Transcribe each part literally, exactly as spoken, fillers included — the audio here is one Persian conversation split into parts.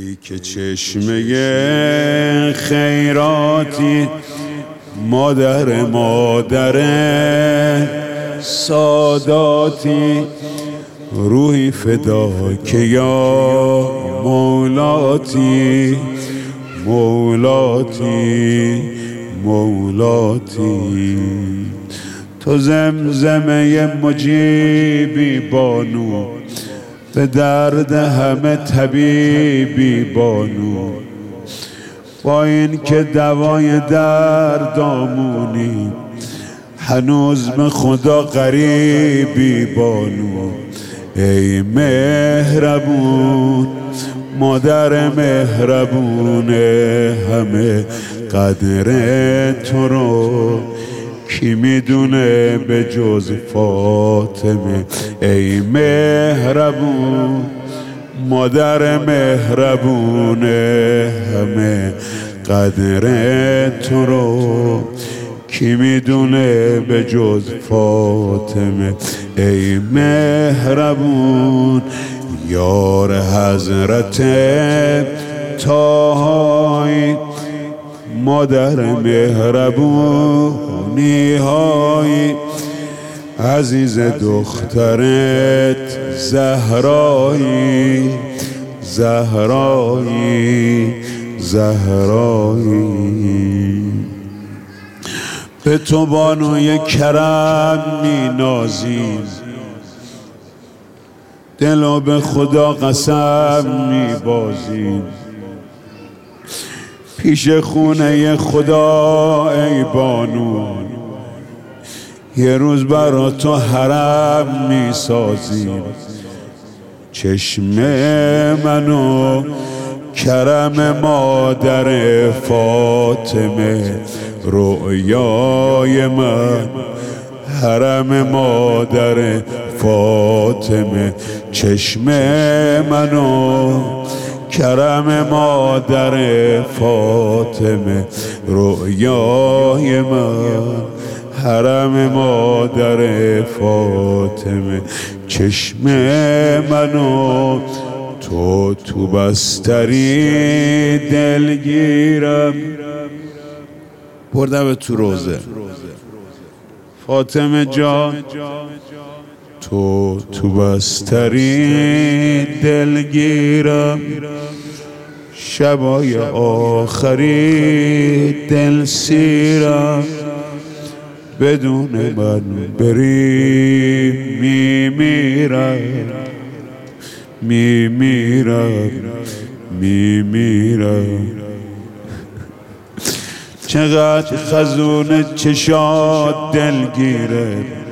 ای که چشمه خیراتی، مادر مادر ساداتی، روحی فدا که یا مولاتی مولاتی مولاتی. تو زمزمه مجیبی بانو، به درد همه طبیبی بانو، با این که دوای دردامونی، هنوز به خدا غریبی بانو. ای مهربون مادر مهربون، همه قدر تو رو کی میدونه به جز فاطمه. ای مهربون مادر مهربون، همه قدر تو رو کی میدونه به جز فاطمه. ای مهربون یار حضرت طاهایی، مادر مهربونی های، عزیز دخترت زهرایی زهرایی زهرایی. به تو بانوی کرم می نازیم، دلو به خدا قسم می بازیم. پیش خونه خدا ای بانو، یه روز برا تو حرم می سازیم. چشم منو کرم مادر فاطمه، رؤیای من حرم مادر فاطمه. چشم منو کرم مادر فاطمه، رؤیای من حرم مادر فاطمه. چشم منو تو تو بستری دلگیرم، بردم تو روزه فاطمه جان. تو تو بستری دلگیرم، شبای آخری دل سیرم. بدون من بری میمیرم میمیرم میمیرم. چقدر خزون چشات دلگیره،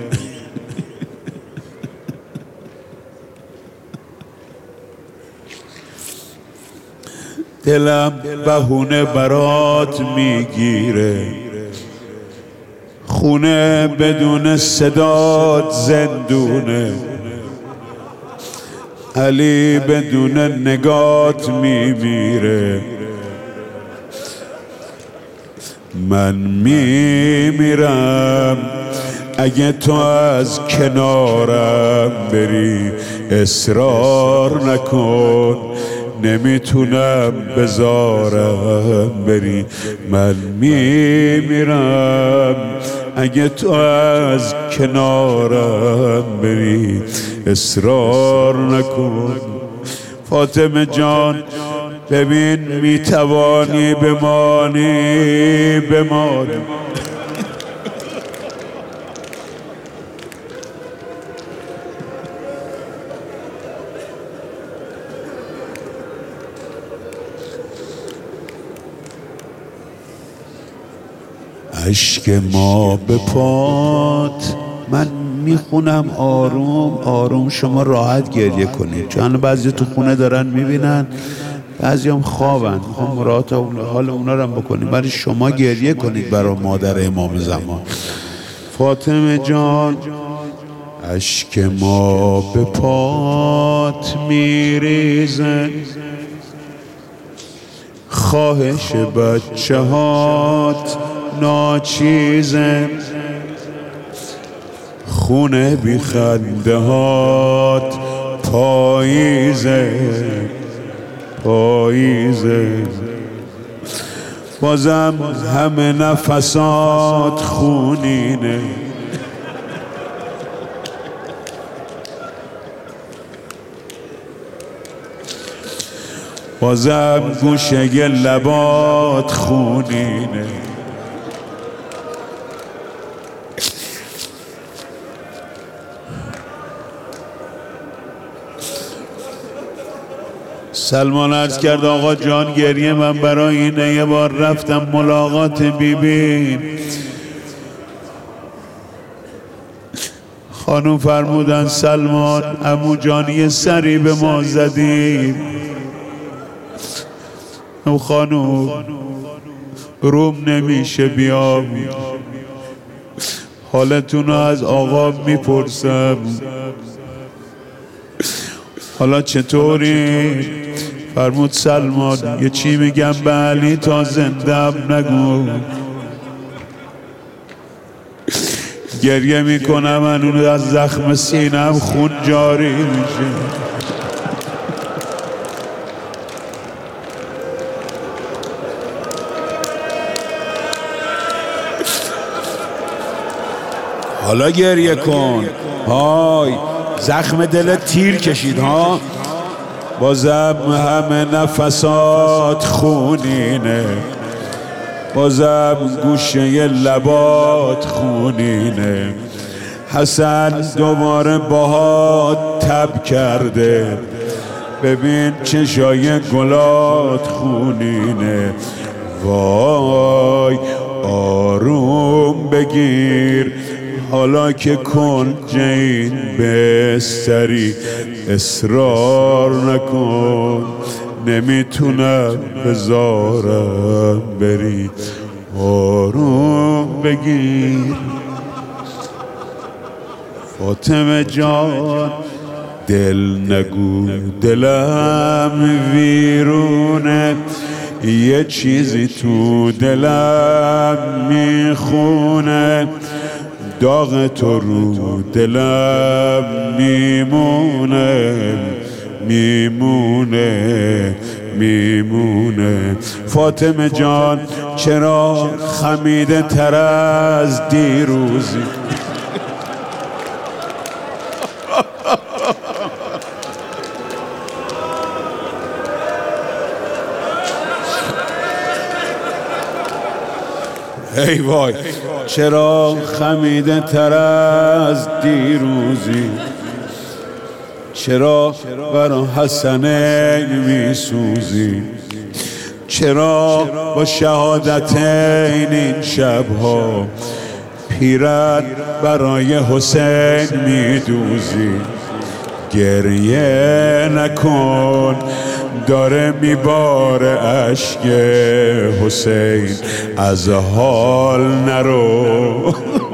دلم بهونه برات میگیره. خونه بدون صدات زندونه، علی بدون نگات میمیره. من میمیرم اگه تو از کنارم بری. اصرار نکن نمیتونم بذارم بری. من میمیرم اگه تو از کنارم بری. اصرار نکن فاطمه جان، ببین میتوانی بمانی بمانی. اشک ما به پات، من میخونم آروم آروم، شما راحت گریه کنید، چون بعضی تو خونه دارن میبینن، بعضی هم خوابن. میخوام مراعات حال اونا رو هم بکنیم، ولی شما گریه کنید برای مادر امام زمان. فاطمه جان اشک ما به پات میریزه، خواهش بچه هات ناچیزه. خونه بی خنده هات پاییزه پاییزه، بازم همه نفسات خونینه، بازم گوشه لبات خونینه. سلمان عرض کرد آقا جان گریه من برای اینه یه بار رفتم ملاقات بیبی، خانوم فرمودن سلمان عمو جان یه سری به ما زدیم، او خانوم روم نمیشه بیام، حالتونو از آقا میپرسم حالا چطوری؟ فرمود سلمان یه چی میگم به علی تا زندم نگو، گریه میکنم من از زخم سینم خون جاری میشه. حالا گریه کن، های زخم دلت تیر کشید ها، بازم همه نفسات خونینه، بازم گوشه لبات خونینه، حسن دوباره باهات تب کرده، ببین چشای گلات خونینه، وای آروم بگیر حالا که کنج این بستری، اصرار نکن نمیتونم بذارم بری، آروم بگیر. فاطمه جان دل نگو دلم ویرونه، یه چیزی تو دلم میخونه، داغ تو رو دلم میمونه میمونه میمونه. فاطمه جان چرا خمیده تر از دیروزی؟ ای وای چرا خمیده تر از دیروزی؟ چرا برا حسنین میسوزی؟ چرا با شهادتین این شبها پیرت برای حسین میدوزی؟ گریه نکن داره میباره اشک حسین، از حال نرو.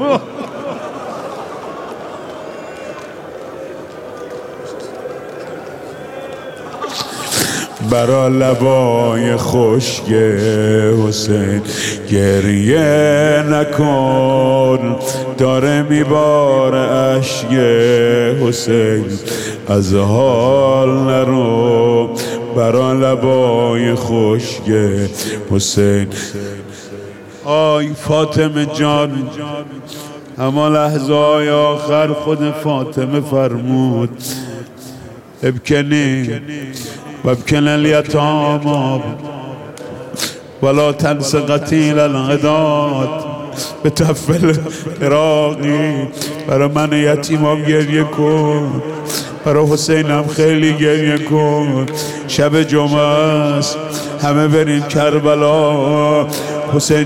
برا لبای خشک حسین گریه نکن، داره میباره اشک حسین، از حال نرو. برا لبای خشک حسین. آی فاطمه جان اما لحظه های آخر خود فاطمه فرمود ابکنی و ابکن الیتاما ولا تنس قتیل العداد به تفل عراقی. برای من یتیمام گریه کن، برای حسینم خیلی گریه کن. شب جمعه است همه برین کربلا. حسین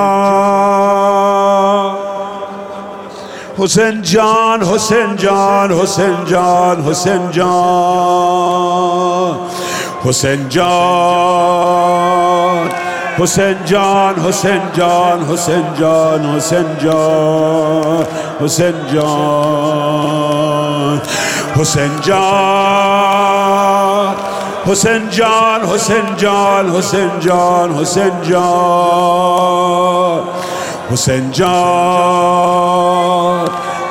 جان حسین جان حسین جان حسین جان حسین جان حسین جان حسین جان حسین جان حسین جان حسین جان حسین جان حسین جان حسین جان حسین جان حسین جان حسین جان حسین جان